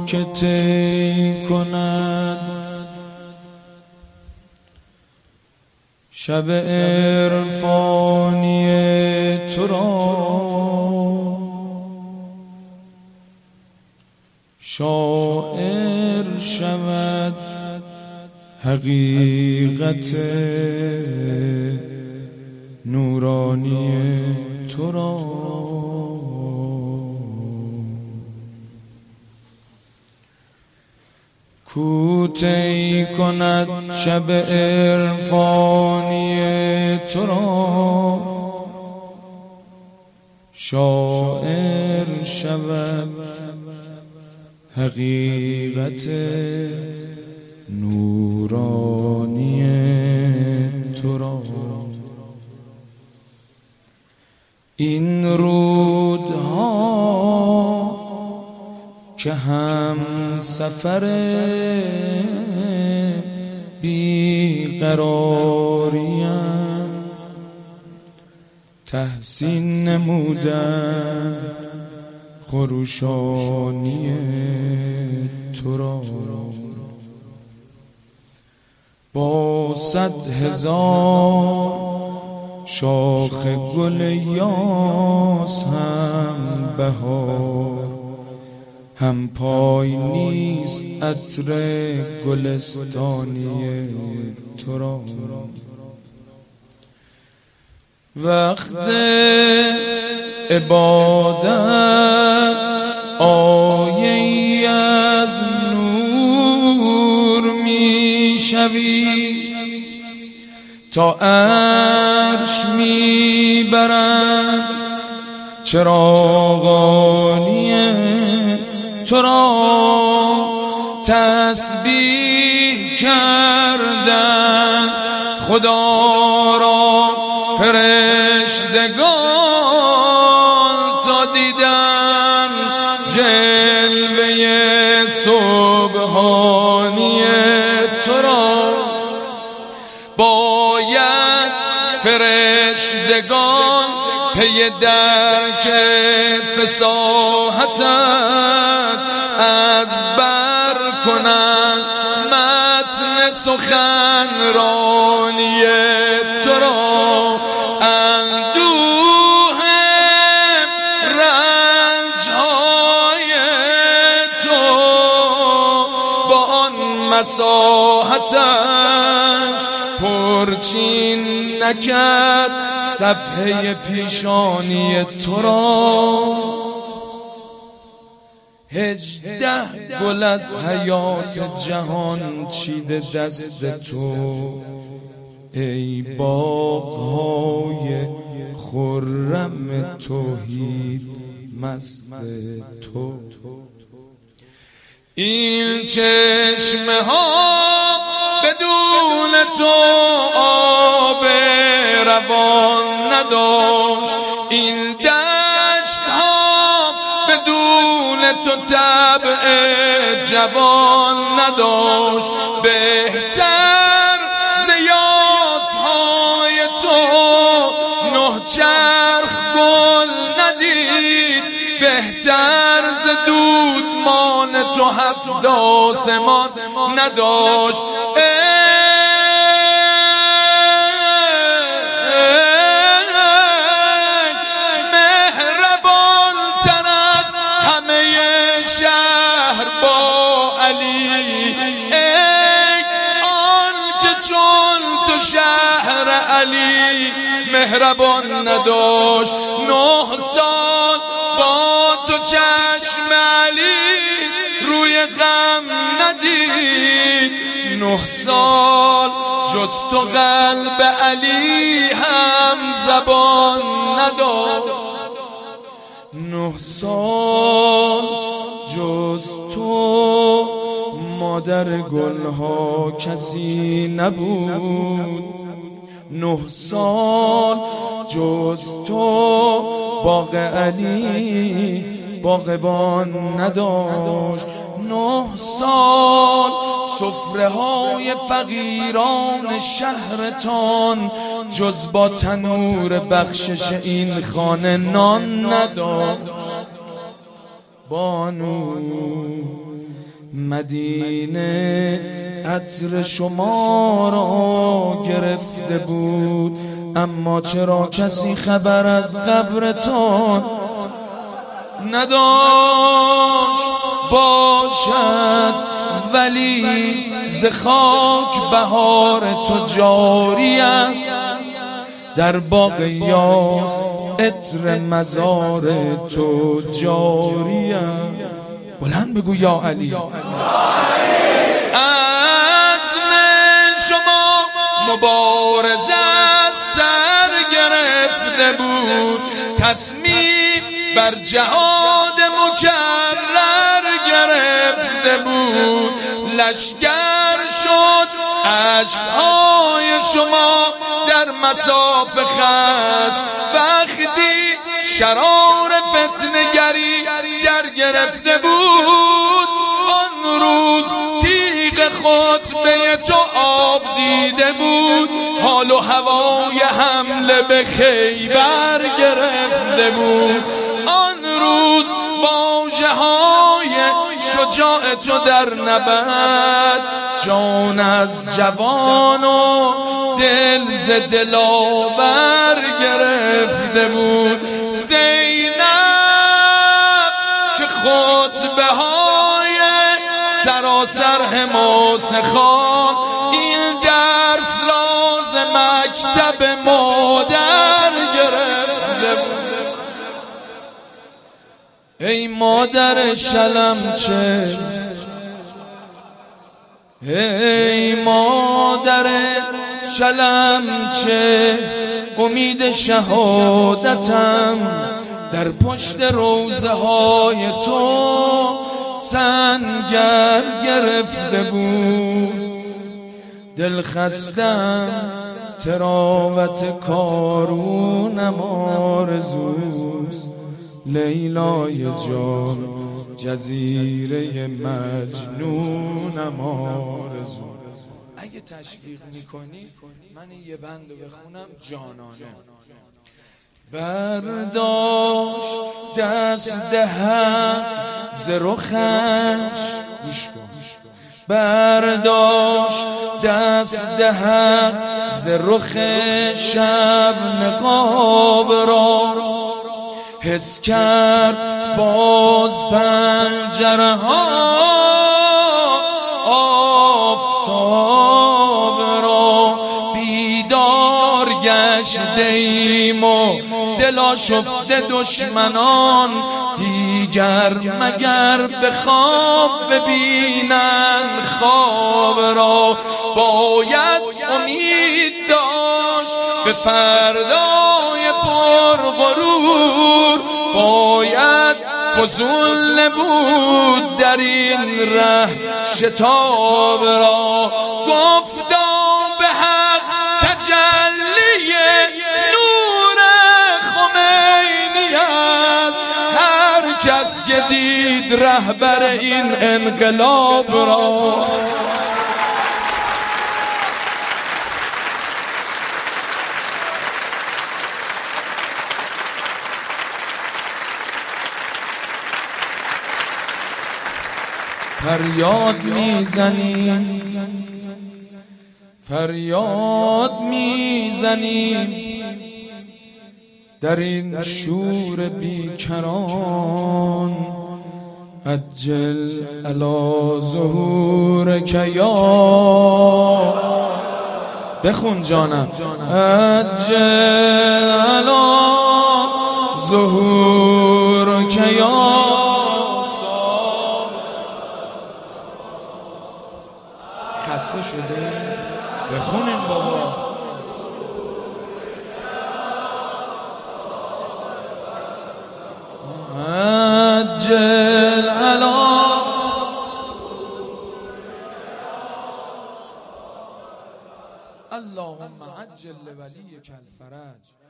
که طی کند شب عرفانی تو را، شاعر شود حقیقت نورانی تو را. کو طی کند شب عرفانی تو را، شاعر شود حقیقت نورانی تو را. این رودها که هم سفر بیقراریم، تحسین نمودن خروشانی تو را. با 100,000 شاخ گل یاس هم بهار، هم پای نیست عطر گلستانی تو را. وقت عبادت آیه از نور می شوی، تا عرش می برند چراغانی تو را. تسبیح کردن خدا را فرشتگان، تا دیدن جلوه سبحانی تو را. باید فرشتگان پی درک فصاحتت از بر کنند متن سخنرانی تو را. اندوه رنج‌های تو با آن مساحتش پرچین نکرد صفحه پیشانی تو را. 18 گل از حیات جهان چیده دست تو، ای باغ‌های خرم توحید مست تو. این چشمه ها بدون تو آب روان نداشت، این دشت ها بدون تو طبع جوان نداشت. بهتر ز یاسهای تو 9 چرخ گل ندید، بهتر ز دودمان تو 7 آسمان نداشت. مهربان تر از همه شهر با علی، ای آنچه چون تو شهر علی مهربان نداشت. 9 سال با تو چشم علی روی غم ندید، 9 سال جز تو قلب علی هم زبان نداشت. 9 سال جز تو مادر گلها کسی نبود، 9 سال جز تو باغ علی باغبان نداشت. 9 سال سفره های فقیران شهرتان جز با تنور بخشش این خانه نان نداشت. بانو مدینه عطر شما را گرفته بود، اما چرا کسی خبر از قبرتان نداشت؟ باشد ولی ز خاک بهار تو جاری است، در باغ یاس عطر مزار تو جاری است. بلند بگو یا علی. عزم شما مبارزه سر گرفته بود، تصمیم بر جهاد مکرر گرفته بود، لشکر شد عشقهای شما در مصاف خصم، وقتی شرار فتنه‌گری در گرفته بود، آن روز تیغ خطبه تو آب دیده بود، حال و هوای حمله به خیبر گرفته بود، آن روز واژه‌های شجاع تو در نبرد جان از جوان و دل ز دلاور گرفته بود. زینب که خطبه های سراسر حماس خان، این درس راز مکتب مادر گرفته بود. ای مادر شلمچه، ای مادر شلمچه، امید شهادتم در پشت روضه های تو سنگر گرفته بود. دل خستم تراوت کارونم آرزوست، لیلای جان جزیره مجنونم آرزو. اگه تشویق میکنی من یه بند رو بخونم جانانه. برداشت دست حق ز رخش، گوش کن، برداشت دست حق ز رخ شب نقاب را، حس کرد باز پنجره ها آفتاب را، بیدار گشته ایم و دل آشفته دشمنان، دیگر مگر به خواب ببینن خواب را. باید امید داشت به فردای پرغرور، باید فضول بود در این ره شتاب را. گفتا به حق تجلی نور خمینی است، هر کس که دید رهبر این انقلاب را. فریاد میزنیم، فریاد میزنیم در این شور بیکران، عجل علی ظهورک یا، بخون جانم، عجل علی ظهورک یا. خسته شده؟ بخونیم بابا. عجل علی، اللهم عجل لولیک الفرج.